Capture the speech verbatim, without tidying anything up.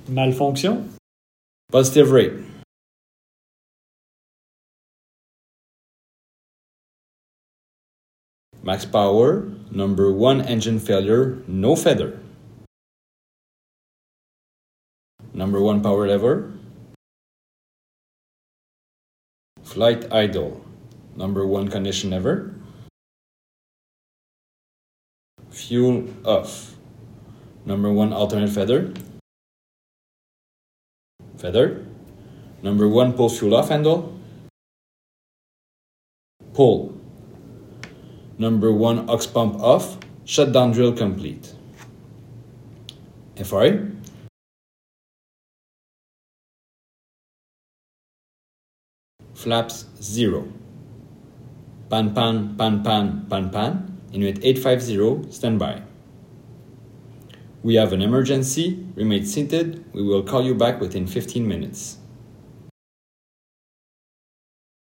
Malfonction. Positive rate. Max power, number one engine failure, no feather. Number one power lever. Flight idle, number one condition ever. Fuel off, number one alternate feather. Feather, number one pull fuel off handle. Pull, number one aux pump off, shutdown drill complete. F R A. Flaps zero. Pan pan pan pan pan pan. Inuit eight five zero, standby. We have an emergency. Remain seated. We will call you back within fifteen minutes.